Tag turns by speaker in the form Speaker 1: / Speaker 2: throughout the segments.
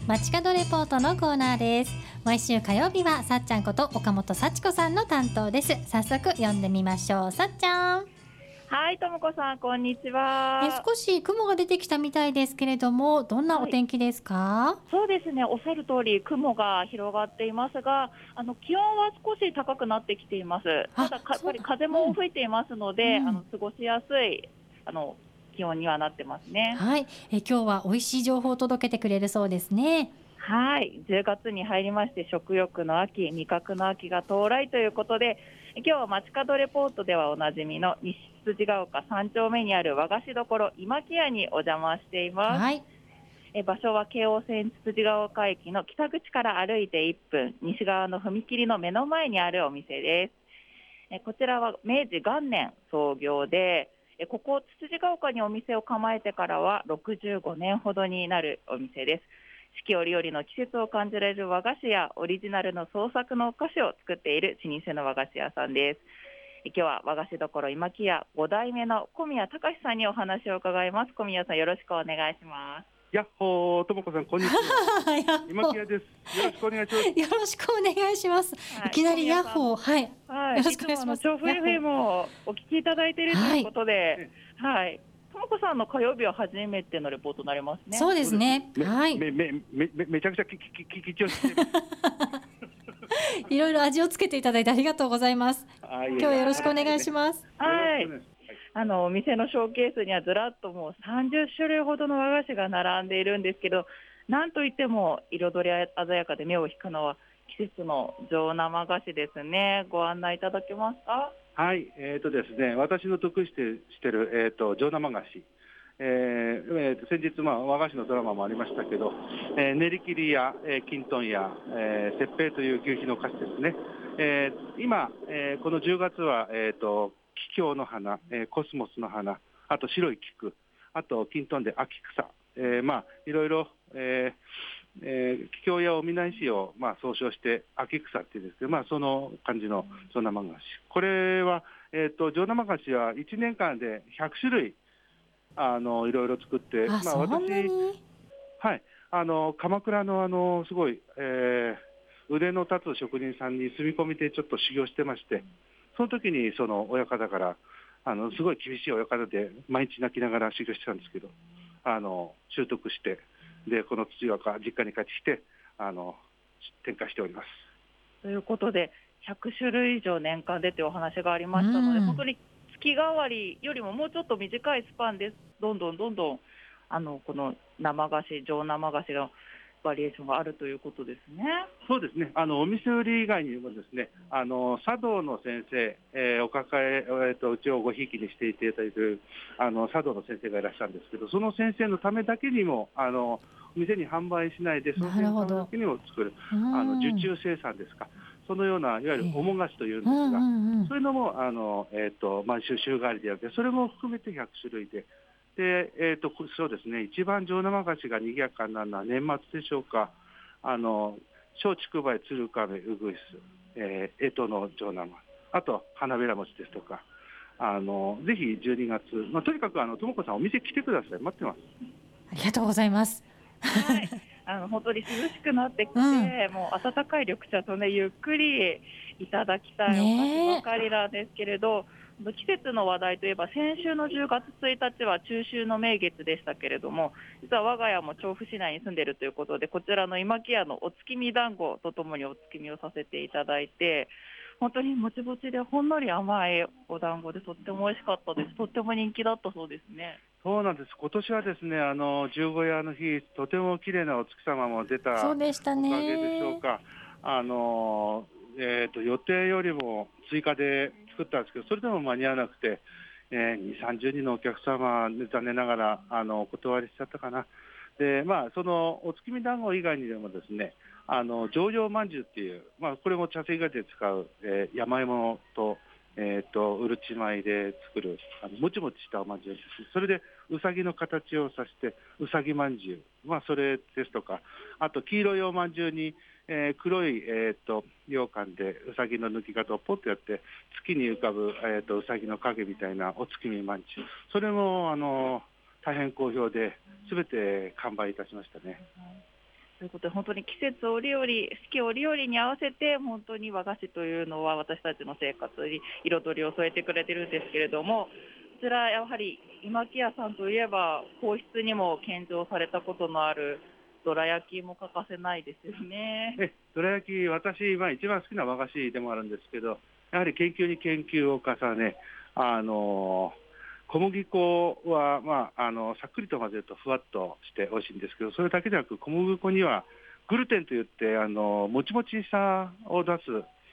Speaker 1: 街角レポートのコーナーです。毎週火曜日はさっちゃんこと岡本幸子さんの担当です。早速読んでみましょう。さっちゃん。
Speaker 2: はい、ともこさん、こんにちは。
Speaker 1: 少し雲が出てきたみたいですけれども、どんなお
Speaker 2: はい、
Speaker 1: 天気ですか？
Speaker 2: そうですね、おっしゃる通り、雲が広がっていますが、気温は少し高くなってきています。ただ、やっぱり風も吹いていますので、過ごしやすい、気温にはなってますね。
Speaker 1: はい、今日は美味しい情報を届けてくれるそうですね。
Speaker 2: はい、10月に入りまして、食欲の秋、味覚の秋が到来ということで、今日は街角レポートではおなじみの西辻ヶ丘3丁目にある和菓子処今木屋にお邪魔しています。
Speaker 1: はい。
Speaker 2: 場所は京王線辻ヶ丘駅の北口から歩いて1分、西側の踏切の目の前にあるお店です。こちらは明治元年創業で、ここつつじが丘にお店を構えてからは65年ほどになるお店です。四季折々の季節を感じられる和菓子やオリジナルの創作のお菓子を作っている老舗の和菓子屋さんです。今日は和菓子処今木屋5代目の小宮隆さんにお話を伺います。小宮さん、よろしくお願いします。
Speaker 3: やっほー、ともこさん、こんにちは。今木屋です。よろしくお願いします。
Speaker 1: よろしくお願いします。いきなりヤッホー。はい。
Speaker 2: はい、
Speaker 1: よろしくお願いします。
Speaker 2: いつも調布 FM をお聞きいただいているということで、はい。ともこさんの火曜日は初めてのレポートになりますね。
Speaker 1: そうですね。はい。
Speaker 3: めちゃくちゃ貴重して
Speaker 1: いろいろ味をつけていただいてありがとうございます。今日はよろしくお願いします。
Speaker 2: はい。お店のショーケースにはずらっともう30種類ほどの和菓子が並んでいるんですけど、なんといっても彩り鮮やかで目を引くのは季節の上生菓子ですね。ご案内いただけますか？
Speaker 3: はい、ですね、私の得意してる、上生菓子。先日、和菓子のドラマもありましたけど、練り切りや、きんとんや、雪平という求肥の菓子ですね。今、この10月は、桔梗の花、コスモスの花、あと白い菊、あときんとんで秋草、いろいろ、桔梗やおみな石を、総称して秋草っていうんですけど、その感じの上生菓子。これは、上生菓子は1年間で100種類いろいろ作って、私、はい、鎌倉のすごい、腕の立つ職人さんに住み込みでちょっと修行してまして、その時にその親方からすごい厳しい親方で毎日泣きながら修行してたんですけど、習得して、でこの土若実家に帰ってきて展開しております。
Speaker 2: ということで100種類以上年間でというお話がありましたので、本当に月替わりよりももうちょっと短いスパンでどんどんこの生菓子、上生菓子のバリエーションがあるということですね。
Speaker 3: そうですね。お店売り以外にもですね、茶道の先生、お抱え、うちをごひいきにしていただいている茶道の先生がいらっしゃるんですけど、その先生のためだけにも店に販売しないで、その先生のためだけにも作る受注生産ですか。そのようないわゆるおも菓子というんですが、そういうのも毎週週替わりでやって、それも含めて100種類で。で、そうですね、一番上生菓子が賑やかになるのは年末でしょうか。小竹梅、鶴亀、うぐいす、干支の上生、あと花びら餅ですとか、ぜひ12月、とにかくともこさんお店来てください。待ってます。
Speaker 1: ありがとうございます。
Speaker 2: はい。本当に涼しくなってきて、もう温かい緑茶とね、ゆっくりいただきたいお菓子ばかりなんですけれど、季節の話題といえば先週の10月1日は中秋の名月でしたけれども、実は我が家も調布市内に住んでいるということで、こちらの今木屋のお月見団子とともにお月見をさせていただいて、本当にもちもちでほんのり甘いお団子でとっても美味しかったです。とっても人気だったそうですね。
Speaker 3: そうなんです。今年はですね、十五夜の日、とても綺麗なお月様も出たおかげでしょうか。予定よりも追加で作ったんですけど、それでも間に合わなくて、2、30人のお客様、残念ながらお断りしちゃったかな。で、そのお月見団子以外にでもですね、上陽まんじゅうっていう、これも茶せがで使う、山芋と、うるち米で作るもちもちしたおまんじゅうです。それでうさぎの形をさしてうさぎまんじゅう、それですとか、あと黄色いおまんじゅうに、黒い、羊羹でうさぎの抜き方をポッとやって月に浮かぶ、うさぎの影みたいなお月見まんじゅう、それも大変好評で全て完売いたしましたね。
Speaker 2: ということで、本当に季節折々、四季折々に合わせて、本当に和菓子というのは私たちの生活に彩りを添えてくれてるんですけれども、こちらやはり今木屋さんといえば、皇室にも献上されたことのあるどら焼きも欠かせないですよね。
Speaker 3: どら焼き、私、一番好きな和菓子でもあるんですけど、やはり研究に研究を重ね、小麦粉は、さっくりと混ぜるとふわっとして美味しいんですけど、それだけでなく小麦粉にはグルテンといって、もちもちさを出す、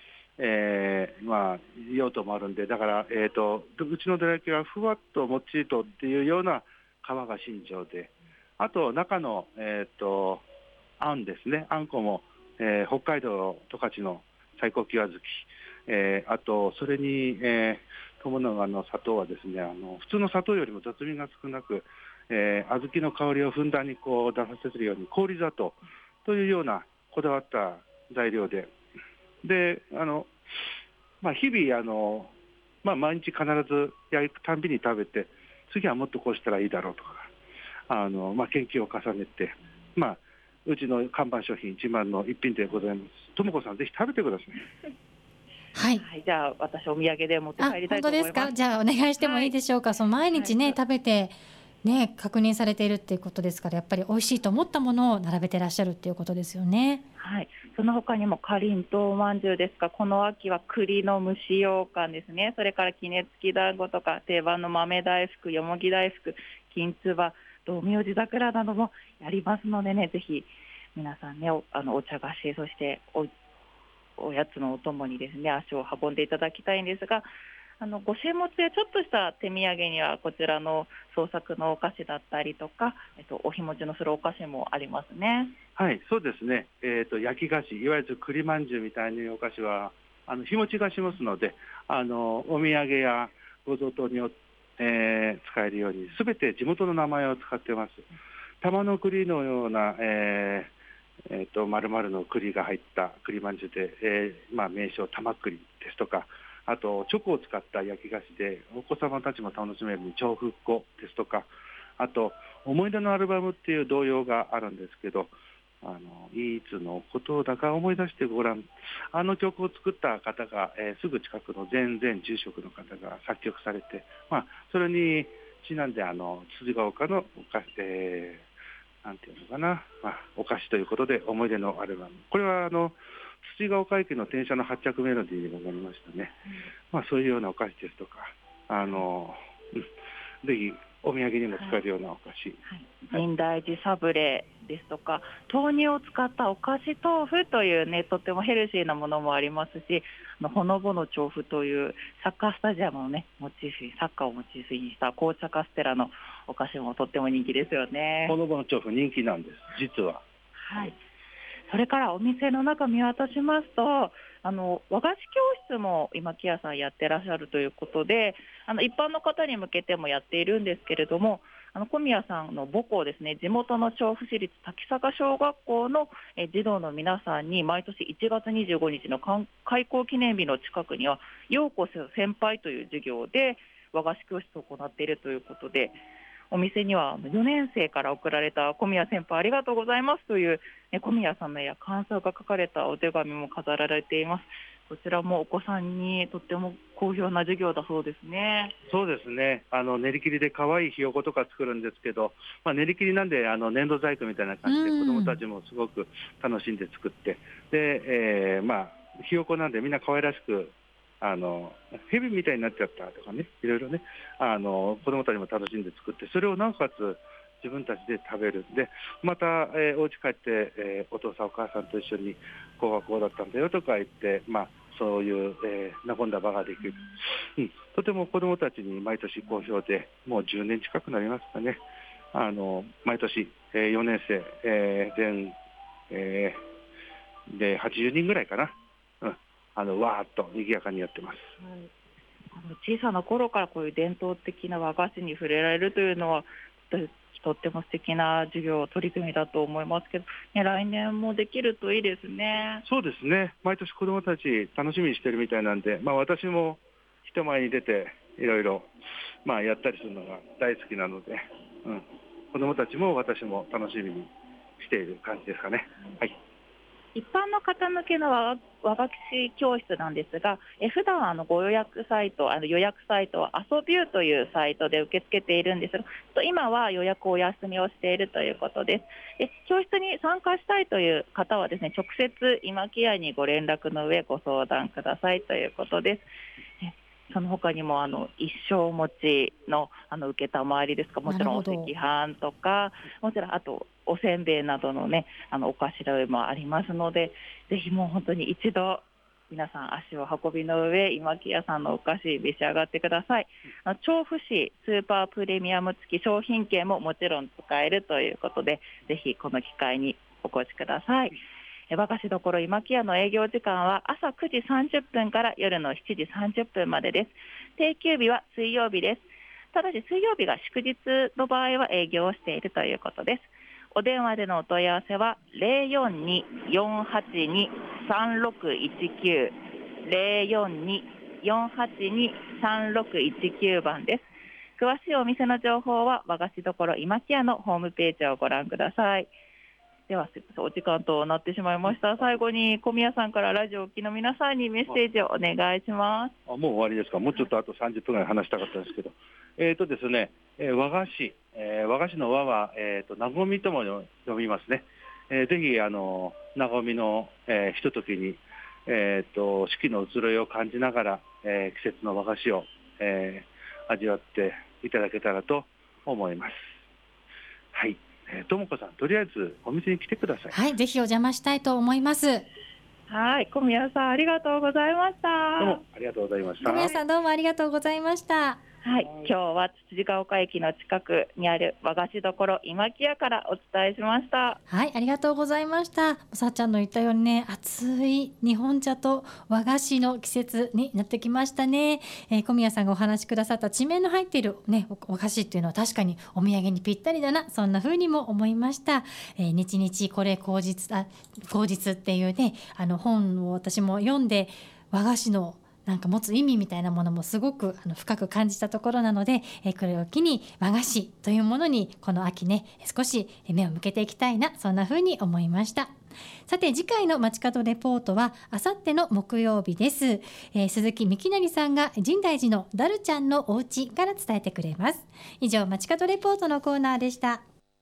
Speaker 3: 用途もあるんで、だから、うちのどら焼きはふわっともっちりとっていうような皮が身上で、あと中の、あんですね、あんこも、北海道十勝の最高級小豆、あとそれに、友永の砂糖はですね、普通の砂糖よりも雑味が少なく、小豆の香りをふんだんにこう出させるように氷砂糖というようなこだわった材料で、日々毎日必ず焼くたんびに食べて、次はもっとこうしたらいいだろうとか、研究を重ねて、うちの看板商品一番の一品でございます。ともこさん、ぜひ食べてください。
Speaker 1: はい、
Speaker 2: はい、じゃあ私お土産で持って帰りたいと思います。
Speaker 1: 本当ですか。じゃあお願いしてもいいでしょうか。その毎日ね、食べてね、確認されているっていうことですから、やっぱり美味しいと思ったものを並べてらっしゃるっていうことですよね。
Speaker 2: はい、その他にもかりんとうまんじゅうですが、この秋は栗の蒸し羊羹ですね。それからきねつき団子とか定番の豆大福、よもぎ大福、きんつば、道明寺桜などもやりますのでね、ぜひ皆さんね、お茶菓子、そしておやつのお供にですね、足を運んでいただきたいんですが、ご支物やちょっとした手土産にはこちらの創作のお菓子だったりとか、お日持ちのするお菓子もありますね。
Speaker 3: はい、そうですね。焼き菓子、いわゆる栗まんじゅうみたいなお菓子は日持ちがしますので、お土産やご贈答によって、使えるようにすべて地元の名前を使ってます。玉の栗のような、丸々の栗が入った栗まんじゅうで、名称玉栗ですとか、あとチョコを使った焼き菓子でお子様たちも楽しめる調布っ子ですとか、あと思い出のアルバムっていう童謡があるんですけど、いつのことだか思い出してごらん、曲を作った方が、すぐ近くの前住職の方が作曲されて、それにちなんで辻ヶ丘のお菓子、なんていうのかな、お菓子ということで思い出のアルバム、これは辻ヶ丘駅の電車の発着メロディーにもなりましたね。そういうようなお菓子ですとか、ぜひお土産にも使えるようなお菓子、
Speaker 2: 深大寺サブレですとか、豆乳を使ったお菓子豆腐というね、とってもヘルシーなものもありますし、ほのぼの調布というサッカースタジアムをね、モチーフに、サッカーをモチーフにした紅茶カステラのお菓子もとっても人気ですよね。
Speaker 3: ほのぼの調布人気なんです、実は。
Speaker 2: はい。それからお店の中見渡しますと、和菓子教室も今木屋さんやってらっしゃるということで、一般の方に向けてもやっているんですけれども、小宮さんの母校ですね、地元の調布市立滝坂小学校の児童の皆さんに毎年1月25日の開校記念日の近くにはようこそ先輩という授業で和菓子教室を行っているということで、お店には4年生から送られた小宮先輩ありがとうございますという、小宮さんの感想が書かれたお手紙も飾られています。こちらもお子さんにとっても好評な授業だそうですね。
Speaker 3: そうですね。練り切りで可愛いひよことか作るんですけど、練り切りなんで粘土細工みたいな感じで子どもたちもすごく楽しんで作って、で、ひよこなんでみんな可愛らしく蛇みたいになっちゃったとかね、いろいろね、子どもたちも楽しんで作って、それをなおかつ自分たちで食べる。で、また、お家帰って、お父さんお母さんと一緒にこうがこうだったんだよとか言って、そういう、和んだ場ができる。とても子どもたちに毎年好評で、もう10年近くなりますかね。毎年、4年生、で80人ぐらいかな。わーっと賑やかにやってます。
Speaker 2: 小さな頃からこういう伝統的な和菓子に触れられるというのはとっても素敵な授業取り組みだと思いますけど、来年もできるといいですね。
Speaker 3: そうですね。毎年子どもたち楽しみにしてるみたいなんで、私も人前に出ていろいろやったりするのが大好きなので、子どもたちも私も楽しみにしている感じですかね。はい。
Speaker 2: 一般の方向けの和菓子教室なんですが、普段ご予約サイト、予約サイトは遊びゅうというサイトで受け付けているんですが、今は予約お休みをしているということです。教室に参加したいという方はですね、直接今木屋にご連絡の上ご相談くださいということです。その他にも一升餅の受けたまわりですか、もちろんお赤飯とか、もちろんあとおせんべいなどのねお頭上もありますので、ぜひもう本当に一度皆さん足を運びの上、今木屋さんのお菓子召し上がってください。調布市スーパープレミアム付き商品券ももちろん使えるということで、ぜひこの機会にお越しください。和菓子どころ今木屋の営業時間は朝9時30分から夜の7時30分までです。定休日は水曜日です。ただし水曜日が祝日の場合は営業をしているということです。お電話でのお問い合わせは 042-482-3619 042-482-3619 番です。詳しいお店の情報は和菓子どころ今木屋のホームページをご覧ください。ではお時間となってしまいました。最後に小宮さんからラジオをお聞きの皆さんにメッセージをお願いします。
Speaker 3: もう終わりですか。もうちょっとあと30分ぐらい話したかったんですけど、ですね、和菓子の和は、なごみとも呼びますね。ぜひなごみの、ひとときに、四季の移ろいを感じながら、季節の和菓子を、味わっていただけたらと思います。はい。ともこさん、とりあえずお店に来てください。
Speaker 1: はい、ぜひお邪魔したいと思います。
Speaker 2: はい、小宮さんありがとうございました。
Speaker 3: どうもありがとうございました。
Speaker 1: 小宮さんどうもありがとうございました。
Speaker 2: はい、今日はつつじが丘駅の近くにある和菓子どころ今木屋からお伝えしました。
Speaker 1: はい、ありがとうございました。さっちゃんの言ったようにね、暑い日本茶と和菓子の季節になってきましたね。小宮さんがお話しくださった地名の入っているね和菓子っていうのは確かにお土産にぴったりだな、そんな風にも思いました。日々これ口実っていうね本を私も読んで、和菓子のなんか持つ意味みたいなものもすごく深く感じたところなので、これを機に和菓子というものにこの秋ね少し目を向けていきたいな、そんな風に思いました。さて次回の街角レポートはあさっての木曜日です。鈴木幹成さんが深大寺のダルちゃんのお家から伝えてくれます。以上街角レポートのコーナーでした。